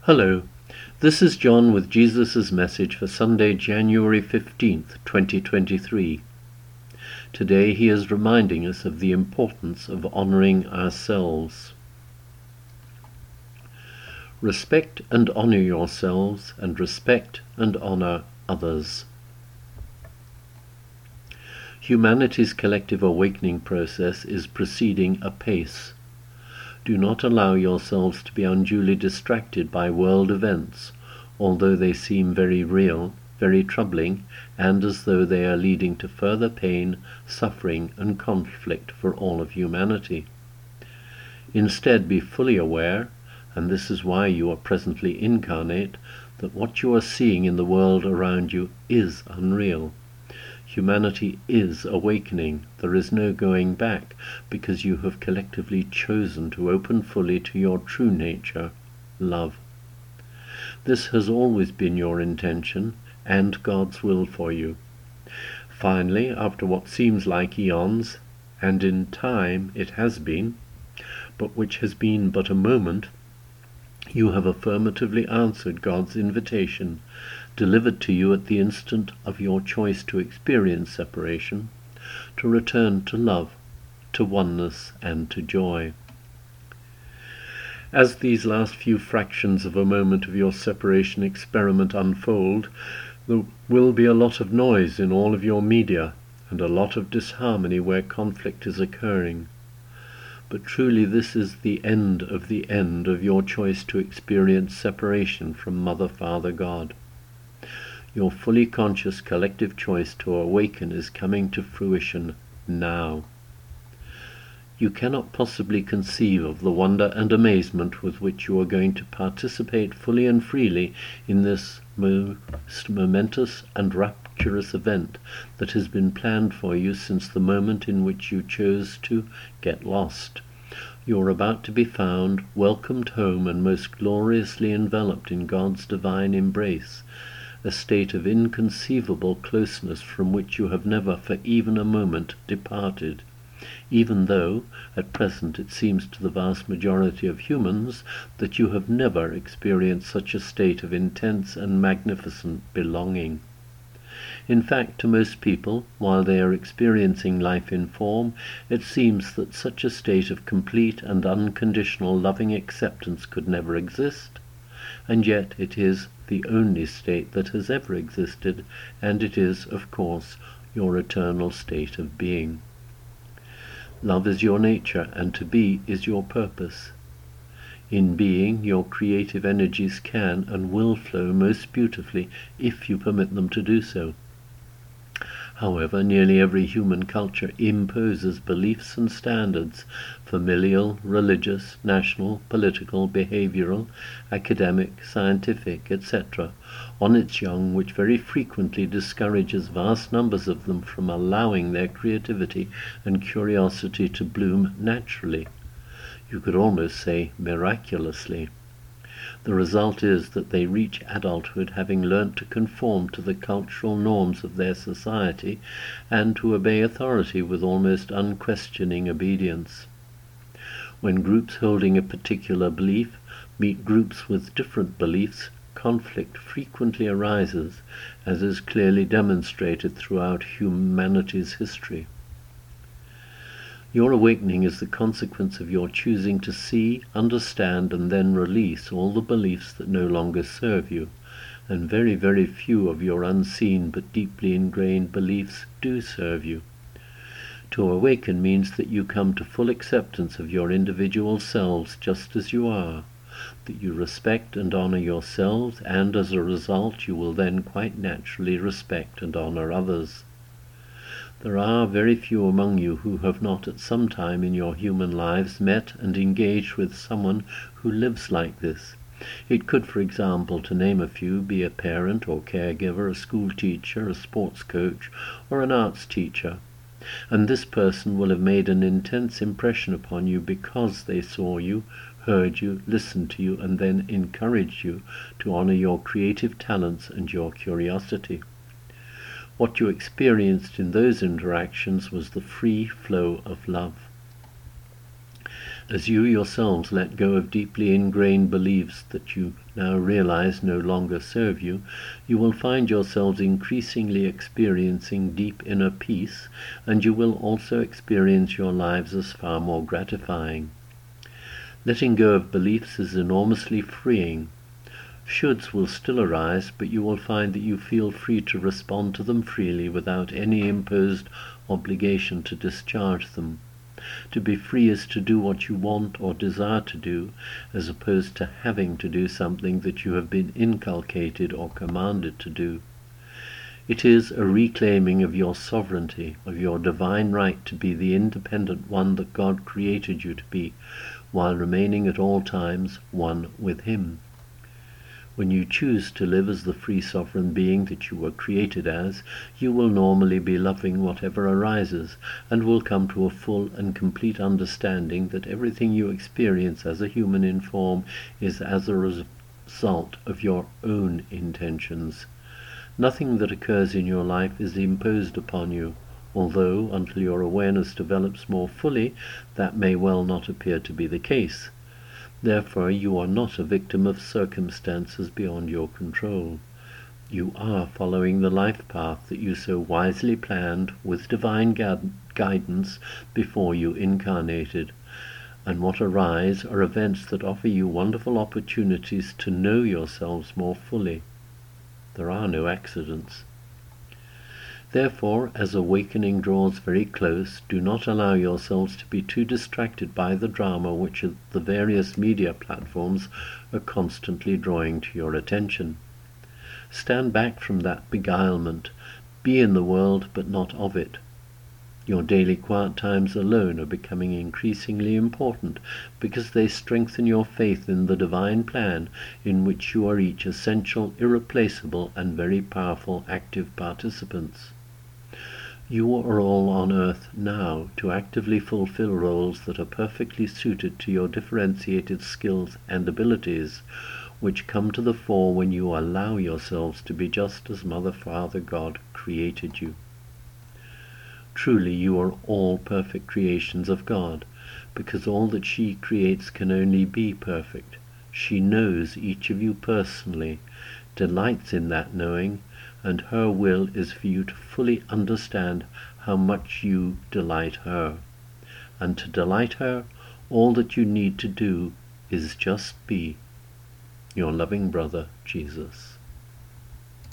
Hello, this is John with Jesus' message for Sunday, January 15th, 2023. Today he is reminding us of the importance of honoring ourselves. Respect and honor yourselves, and respect and honor others. Humanity's collective awakening process is proceeding apace. Do not allow yourselves to be unduly distracted by world events, although they seem very real, very troubling, and as though they are leading to further pain, suffering, and conflict for all of humanity. Instead, be fully aware, and this is why you are presently incarnate, that what you are seeing in the world around you is unreal. Humanity is awakening. There is no going back, because you have collectively chosen to open fully to your true nature, love. This has always been your intention and God's will for you. Finally, after what seems like eons, and in time it has been, but which has been but a moment, you have affirmatively answered God's invitation, delivered to you at the instant of your choice to experience separation, to return to love, to oneness, and to joy. As these last few fractions of a moment of your separation experiment unfold, there will be a lot of noise in all of your media, and a lot of disharmony where conflict is occurring. But truly this is the end of your choice to experience separation from Mother, Father, God. Your fully conscious collective choice to awaken is coming to fruition now. You cannot possibly conceive of the wonder and amazement with which you are going to participate fully and freely in this most momentous and rapturous event that has been planned for you since the moment in which you chose to get lost. You are about to be found, welcomed home, and most gloriously enveloped in God's divine embrace, a state of inconceivable closeness from which you have never for even a moment departed, even though, at present, it seems to the vast majority of humans that you have never experienced such a state of intense and magnificent belonging. In fact, to most people, while they are experiencing life in form, it seems that such a state of complete and unconditional loving acceptance could never exist, and yet it is the only state that has ever existed, and it is, of course, your eternal state of being. Love is your nature, and to be is your purpose. In being, your creative energies can and will flow most beautifully if you permit them to do so. However, nearly every human culture imposes beliefs and standards, familial, religious, national, political, behavioral, academic, scientific, etc., on its young, which very frequently discourages vast numbers of them from allowing their creativity and curiosity to bloom naturally. You could almost say miraculously. The result is that they reach adulthood having learnt to conform to the cultural norms of their society and to obey authority with almost unquestioning obedience. When groups holding a particular belief meet groups with different beliefs, conflict frequently arises, as is clearly demonstrated throughout humanity's history. Your awakening is the consequence of your choosing to see, understand, and then release all the beliefs that no longer serve you, and very, very few of your unseen but deeply ingrained beliefs do serve you. To awaken means that you come to full acceptance of your individual selves just as you are, that you respect and honor yourselves, and as a result you will then quite naturally respect and honor others. There are very few among you who have not at some time in your human lives met and engaged with someone who lives like this. It could, for example, to name a few, be a parent or caregiver, a school teacher, a sports coach, or an arts teacher. And this person will have made an intense impression upon you because they saw you, heard you, listened to you, and then encouraged you to honor your creative talents and your curiosity. What you experienced in those interactions was the free flow of love. As you yourselves let go of deeply ingrained beliefs that you now realize no longer serve you, you will find yourselves increasingly experiencing deep inner peace, and you will also experience your lives as far more gratifying. Letting go of beliefs is enormously freeing. Shoulds will still arise, but you will find that you feel free to respond to them freely without any imposed obligation to discharge them. To be free is to do what you want or desire to do, as opposed to having to do something that you have been inculcated or commanded to do. It is a reclaiming of your sovereignty, of your divine right to be the independent one that God created you to be, while remaining at all times one with Him. When you choose to live as the free sovereign being that you were created as, you will normally be loving whatever arises, and will come to a full and complete understanding that everything you experience as a human in form is as a result of your own intentions. Nothing that occurs in your life is imposed upon you, although, until your awareness develops more fully, that may well not appear to be the case. Therefore, you are not a victim of circumstances beyond your control. You are following the life path that you so wisely planned with divine guidance before you incarnated, and what arise are events that offer you wonderful opportunities to know yourselves more fully. There are no accidents. Therefore, as awakening draws very close, do not allow yourselves to be too distracted by the drama which the various media platforms are constantly drawing to your attention. Stand back from that beguilement. Be in the world, but not of it. Your daily quiet times alone are becoming increasingly important, because they strengthen your faith in the divine plan in which you are each essential, irreplaceable, and very powerful active participants. You are all on earth now to actively fulfill roles that are perfectly suited to your differentiated skills and abilities, which come to the fore when you allow yourselves to be just as Mother, Father, God created you. Truly, you are all perfect creations of God, because all that she creates can only be perfect. She knows each of you personally, delights in that knowing, and her will is for you to fully understand how much you delight her. And to delight her, all that you need to do is just be. Your loving brother, Jesus.